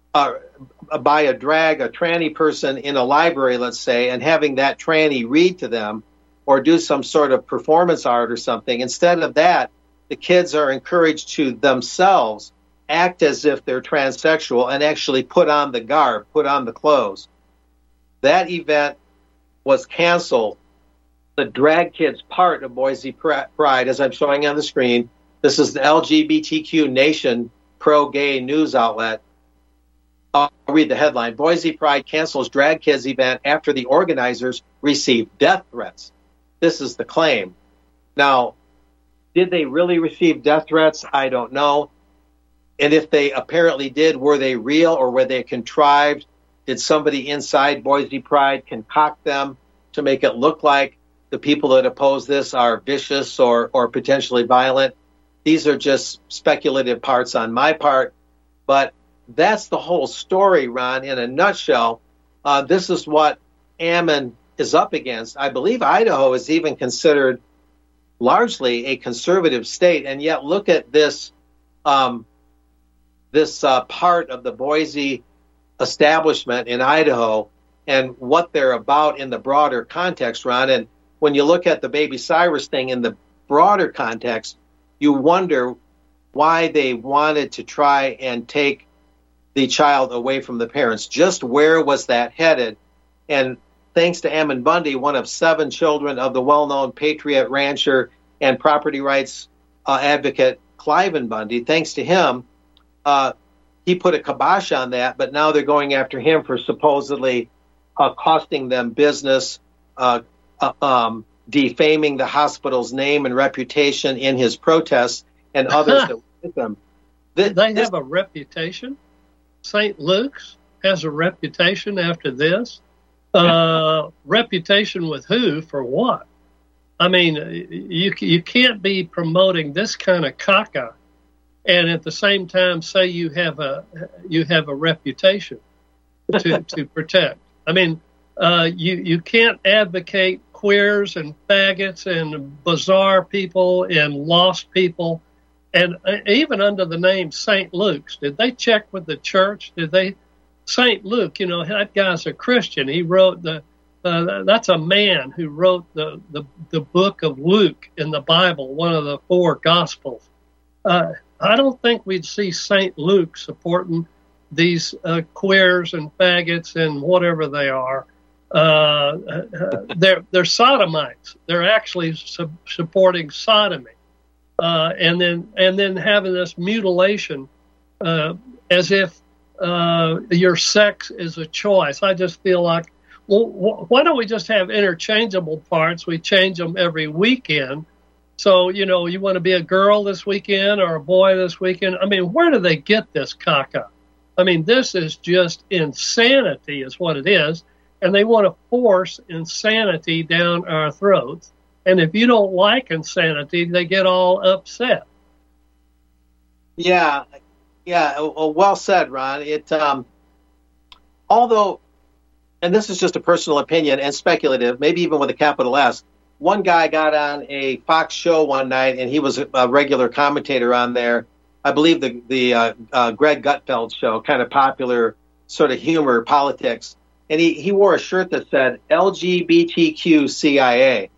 by a tranny person in a library, let's say, and having that tranny read to them or do some sort of performance art or something, instead of that, the kids are encouraged to themselves act as if they're transsexual and actually put on the garb, put on the clothes. That event was canceled. The drag kids part of Boise Pride, as I'm showing on the screen, this is the LGBTQ Nation pro-gay news outlet. I'll read the headline. Boise Pride cancels drag kids event after the organizers received death threats. This is the claim. Now, did they really receive death threats? I don't know. And if they apparently did, were they real or were they contrived? Did somebody inside Boise Pride concoct them to make it look like the people that oppose this are vicious or potentially violent? These are just speculative parts on my part, but that's the whole story, Ron, in a nutshell. This is what Ammon is up against. I believe Idaho is even considered largely a conservative state, and yet look at this part of the Boise establishment in Idaho and what they're about in the broader context, Ron. And when you look at the Baby Cyrus thing in the broader context, you wonder why they wanted to try and take the child away from the parents. Just where was that headed? And thanks to Ammon Bundy, one of 7 children of the well-known patriot rancher and property rights advocate Cliven Bundy, thanks to him, he put a kibosh on that, but now they're going after him for supposedly costing them business, defaming the hospital's name and reputation in his protests and others that were with them. They have a reputation? St. Luke's has a reputation after this? Reputation with who? For what? I mean, you can't be promoting this kind of caca and at the same time say you have a reputation to protect. I mean, you can't advocate queers and faggots and bizarre people and lost people, and even under the name St. Luke's. Did they check with the church? St. Luke, that guy's a Christian. He wrote that's a man who wrote the book of Luke in the Bible, one of the 4 Gospels. I don't think we'd see St. Luke supporting these queers and faggots and whatever they are. They're sodomites. They're actually supporting sodomy, and then having this mutilation as if your sex is a choice. I just feel like, well, why don't we just have interchangeable parts? We change them every weekend. So, you want to be a girl this weekend or a boy this weekend. I mean, where do they get this caca? I mean, this is just insanity is what it is. And they want to force insanity down our throats. And if you don't like insanity, they get all upset. Yeah. Well said, Ron. Although, and this is just a personal opinion and speculative, maybe even with a capital S, one guy got on a Fox show one night, and he was a regular commentator on there. I believe the Greg Gutfeld show, kind of popular sort of humor, politics. And he wore a shirt that said LGBTQ CIA.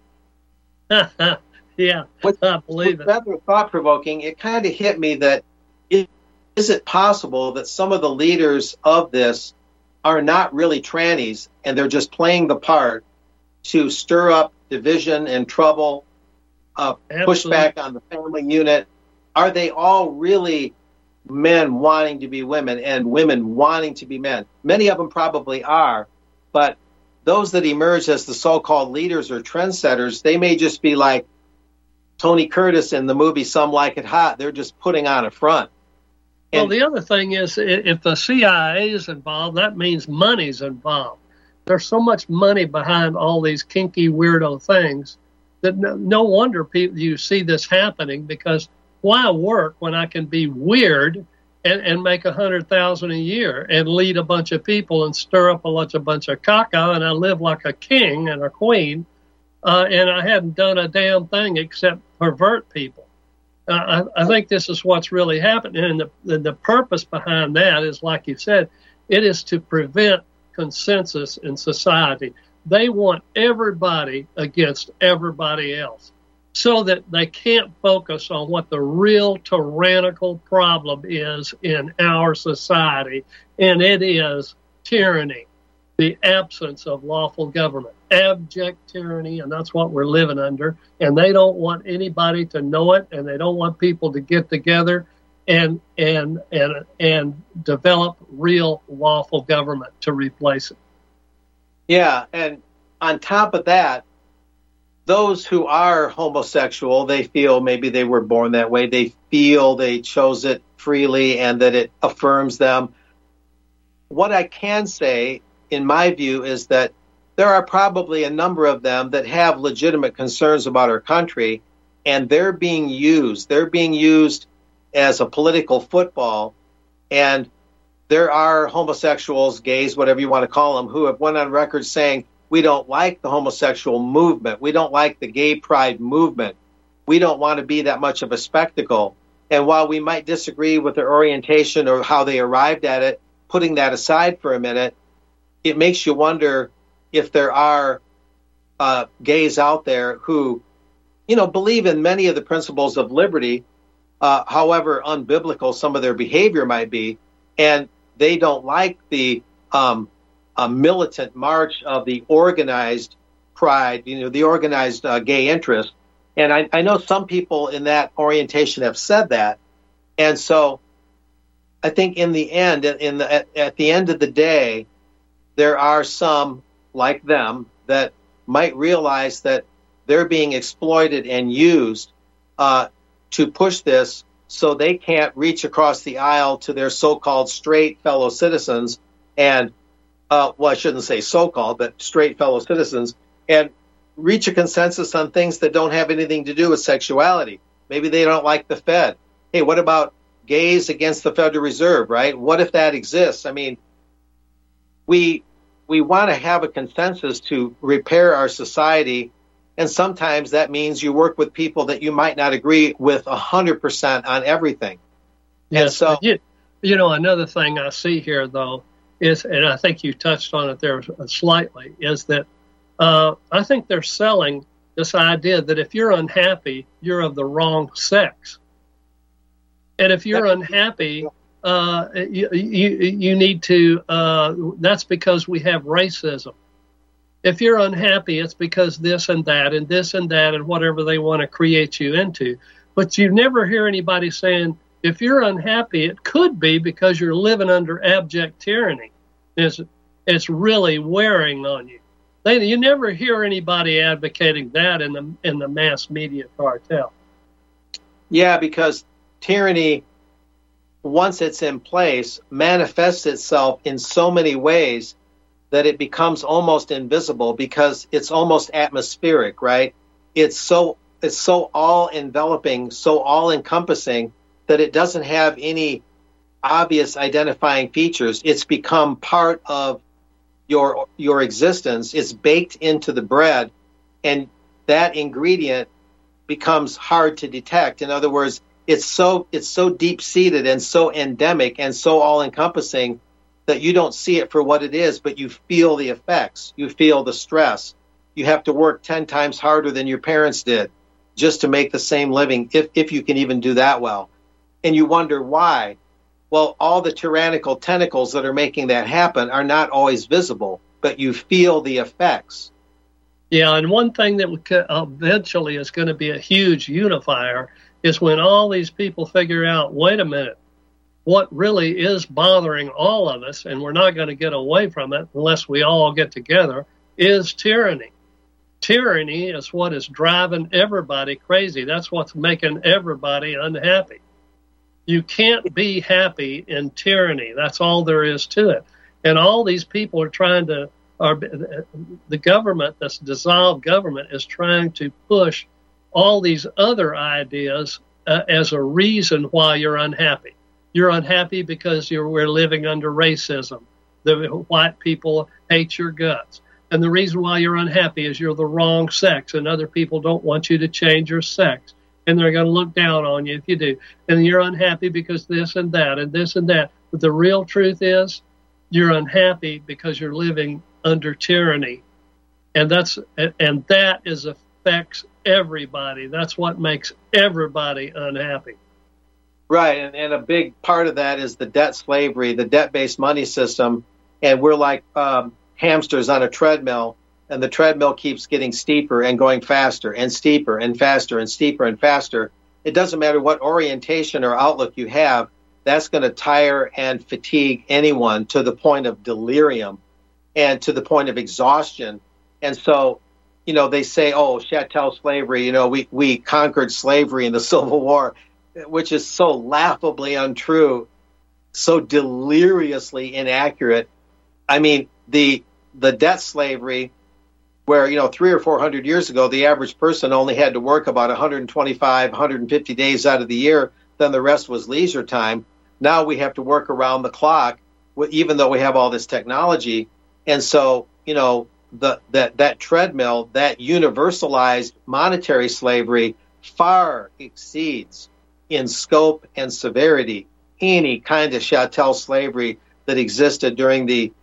Yeah, I believe it. Rather thought-provoking, it kind of hit me that is it possible that some of the leaders of this are not really trannies and they're just playing the part to stir up division and trouble, push back on the family unit? Are they all really men wanting to be women and women wanting to be men? Many of them probably are, but those that emerge as the so-called leaders or trendsetters, they may just be like Tony Curtis in the movie Some Like It Hot. They're just putting on a front. Well, the other thing is, if the CIA is involved, that means money's involved. There's so much money behind all these kinky, weirdo things that no wonder you see this happening, because why work when I can be weird and make $100,000 a year and lead a bunch of people and stir up a bunch of caca, and I live like a king and a queen, and I hadn't done a damn thing except pervert people. I think this is what's really happening, and the purpose behind that is, like you said, it is to prevent consensus in society. They want everybody against everybody else so that they can't focus on what the real tyrannical problem is in our society, and it is tyranny, the absence of lawful government, abject tyranny, and that's what we're living under. And they don't want anybody to know it, and they don't want people to get together and develop real lawful government to replace it. Yeah, and on top of that, those who are homosexual, they feel maybe they were born that way. They feel they chose it freely and that it affirms them. What I can say, in my view, is that there are probably a number of them that have legitimate concerns about our country, and they're being used. They're being used as a political football, and there are homosexuals, gays, whatever you want to call them, who have went on record saying, we don't like the homosexual movement. We don't like the gay pride movement. We don't want to be that much of a spectacle. And while we might disagree with their orientation or how they arrived at it putting that aside for a minute, it makes you wonder if there are gays out there who, believe in many of the principles of liberty, however unbiblical some of their behavior might be, and they don't like the militant march of the organized pride, the organized gay interest. And I know some people in that orientation have said that. And so I think in the end, at the end of the day, there are some like them that might realize that they're being exploited and used to push this so they can't reach across the aisle to their so-called straight fellow citizens and, I shouldn't say so-called, but straight fellow citizens, and reach a consensus on things that don't have anything to do with sexuality. Maybe they don't like the Fed. Hey, what about gays against the Federal Reserve, right? What if that exists? I mean, we want to have a consensus to repair our society, and sometimes that means you work with people that you might not agree with 100% on everything. Yes, and so another thing I see here, though, is, and I think you touched on it there slightly, is that I think they're selling this idea that if you're unhappy, you're of the wrong sex. And if you're unhappy, you need to, that's because we have racism. If you're unhappy, it's because this and that and whatever they want to create you into. But you never hear anybody saying, if you're unhappy, it could be because you're living under abject tyranny. It's really wearing on you. You never hear anybody advocating that in the mass media cartel. Yeah, because tyranny, once it's in place, manifests itself in so many ways that it becomes almost invisible because it's almost atmospheric, right? It's so all enveloping, so all encompassing that it doesn't have any obvious identifying features. It's become part of your existence. It's baked into the bread, and that ingredient becomes hard to detect. In other words, it's so deep-seated and so endemic and so all-encompassing that you don't see it for what it is, but you feel the effects. You feel the stress. You have to work 10 times harder than your parents did just to make the same living, if you can even do that well. And you wonder why. Well, all the tyrannical tentacles that are making that happen are not always visible, but you feel the effects. Yeah, and one thing that eventually is going to be a huge unifier is when all these people figure out, wait a minute, what really is bothering all of us, and we're not going to get away from it unless we all get together, is tyranny. Tyranny is what is driving everybody crazy. That's what's making everybody unhappy. You can't be happy in tyranny. That's all there is to it. And all these people are the government, this dissolved government, is trying to push all these other ideas as a reason why you're unhappy. You're unhappy because we're living under racism. The white people hate your guts. And the reason why you're unhappy is you're the wrong sex, and other people don't want you to change your sex. And they're going to look down on you if you do. And you're unhappy because this and that and this and that. But the real truth is you're unhappy because you're living under tyranny. And that affects everybody. That's what makes everybody unhappy. Right. And a big part of that is the debt slavery, the debt-based money system. And we're like hamsters on a treadmill. And the treadmill keeps getting steeper and going faster and steeper and faster and steeper and faster. It doesn't matter what orientation or outlook you have, that's going to tire and fatigue anyone to the point of delirium and to the point of exhaustion. And so, they say, chattel slavery, we conquered slavery in the Civil War, which is so laughably untrue, so deliriously inaccurate. I mean, the debt slavery, where, 300 or 400 years ago, the average person only had to work about 125, 150 days out of the year. Then the rest was leisure time. Now we have to work around the clock, even though we have all this technology. And so, that treadmill, that universalized monetary slavery far exceeds in scope and severity any kind of chattel slavery that existed during the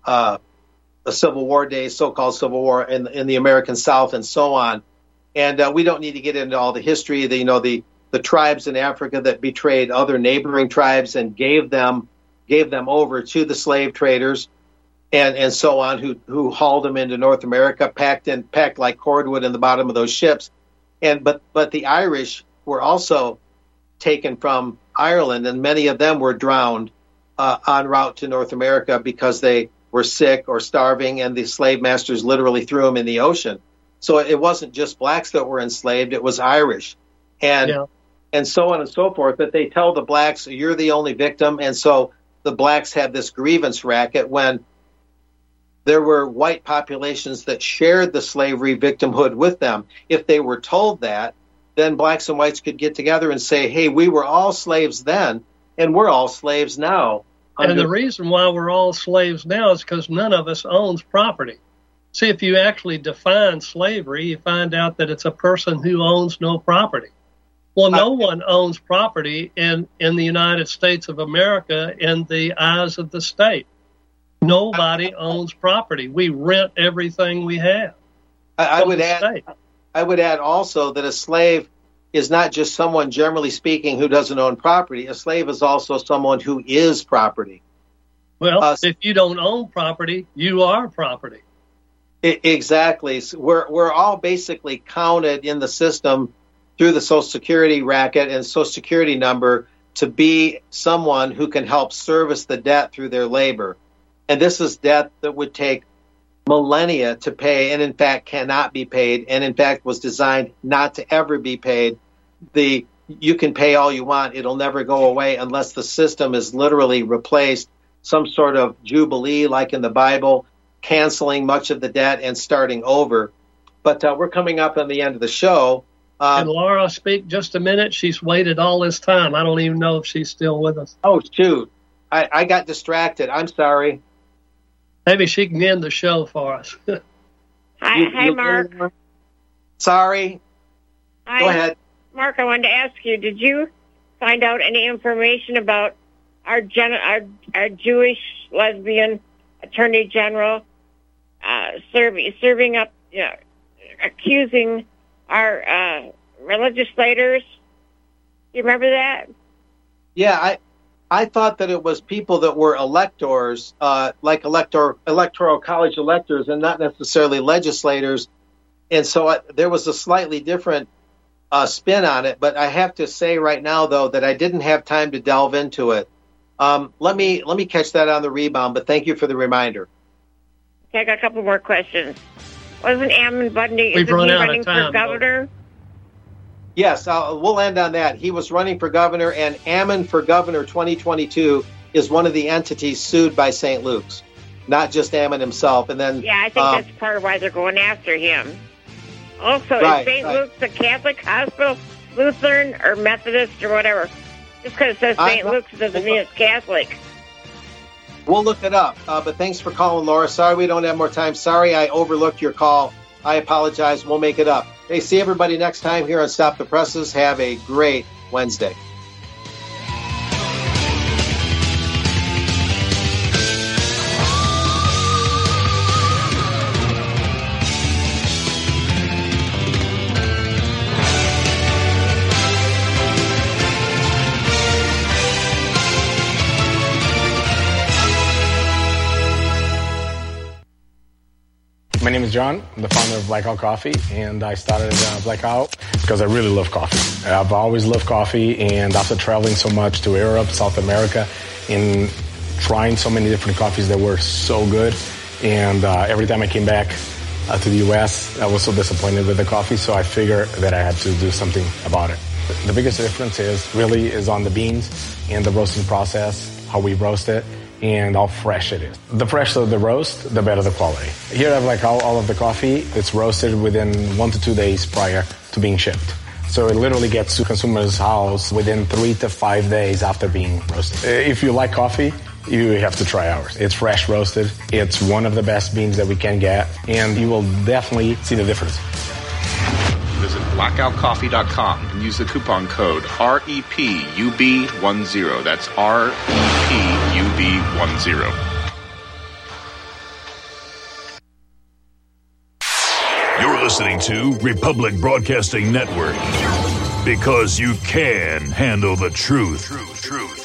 Civil War days, so-called Civil War in the American South and so on. And we don't need to get into all the history, the tribes in Africa that betrayed other neighboring tribes and gave them over to the slave traders and so on, who hauled them into North America, packed like cordwood in the bottom of those ships. But the Irish were also taken from Ireland, and many of them were drowned en route to North America because they were sick or starving, and the slave masters literally threw them in the ocean. So it wasn't just blacks that were enslaved, it was Irish. And so on and so forth. But they tell the blacks, you're the only victim. And so the blacks had this grievance racket when there were white populations that shared the slavery victimhood with them. If they were told that, then blacks and whites could get together and say, hey, we were all slaves then, and we're all slaves now. And the reason why we're all slaves now is because none of us owns property. See, if you actually define slavery, you find out that it's a person who owns no property. Well, no one owns property in the United States of America in the eyes of the state. Nobody owns property. We rent everything we have. I would add also that a slave is not just someone, generally speaking, who doesn't own property. A slave is also someone who is property. Well, if you don't own property, you are property. Exactly. So we're all basically counted in the system through the Social Security racket and Social Security number to be someone who can help service the debt through their labor. And this is debt that would take millennia to pay, and in fact cannot be paid, and in fact was designed not to ever be paid. You can pay all you want, it'll never go away unless the system is literally replaced, some sort of jubilee like in the Bible, canceling much of the debt and starting over. But we're coming up on the end of the show. Can Laura speak just a minute? She's waited all this time. I don't even know if she's still with us. Oh, shoot. I got distracted. I'm sorry. Maybe she can end the show for us. Hi, Mark. Sorry. Hi. Go ahead. Mark, I wanted to ask you, did you find out any information about our Jewish lesbian attorney general serving up, accusing our legislators? You remember that? Yeah, I thought that it was people that were electors, like electoral college electors, and not necessarily legislators. And so there was a slightly different spin on it. But I have to say right now, though, that I didn't have time to delve into it. Let me catch that on the rebound. But thank you for the reminder. Okay, I got a couple more questions. Wasn't Ammon Bundy running for governor? Yes, we'll end on that. He was running for governor, and Ammon for Governor 2022 is one of the entities sued by St. Luke's, not just Ammon himself. And then, yeah, I think that's part of why they're going after him. Also, is St. Luke's a Catholic hospital, Lutheran, or Methodist, or whatever? Just because it says St. Luke's doesn't mean it's Catholic. We'll look it up. But thanks for calling, Laura. Sorry we don't have more time. Sorry I overlooked your call. I apologize. We'll make it up. Hey, see everybody next time here on Stop the Presses. Have a great Wednesday. My name is John. I'm the founder of Blackout Coffee, and I started Blackout because I really love coffee. I've always loved coffee, and after traveling so much to Europe, South America, and trying so many different coffees that were so good, and every time I came back to the U.S., I was so disappointed with the coffee, so I figured that I had to do something about it. The biggest difference is on the beans and the roasting process, how we roast it, and how fresh it is. The fresher the roast, the better the quality. Here I have all of the coffee. It's roasted within 1 to 2 days prior to being shipped. So it literally gets to consumer's house within 3 to 5 days after being roasted. If you like coffee, you have to try ours. It's fresh roasted. It's one of the best beans that we can get, and you will definitely see the difference. Visit blackoutcoffee.com and use the coupon code REPUB10. That's REPUB10. You're listening to Republic Broadcasting Network, because you can handle the truth.